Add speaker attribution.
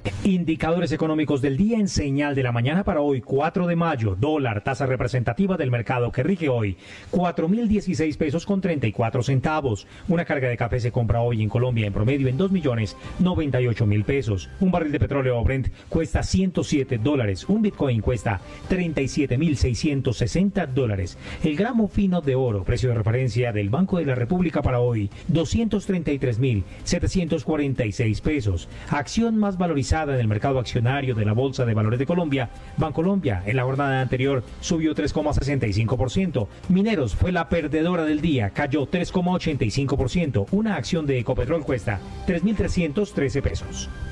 Speaker 1: Indicadores económicos del día en señal de la mañana para hoy, 4 de mayo. Dólar, tasa representativa del mercado que rige hoy, 4.016 pesos con 34 centavos. Una carga de café se compra hoy en Colombia en promedio en 2.098.000 pesos. Un barril de petróleo Brent cuesta $107. Un Bitcoin cuesta $37.660. El gramo fino de oro, precio de referencia del Banco de la República para hoy, 233.746 pesos. Acción más valorizada en el mercado accionario de la Bolsa de Valores de Colombia, Bancolombia, en la jornada anterior subió 3,65%. Mineros fue la perdedora del día, cayó 3,85%. Una acción de Ecopetrol cuesta 3.313 pesos.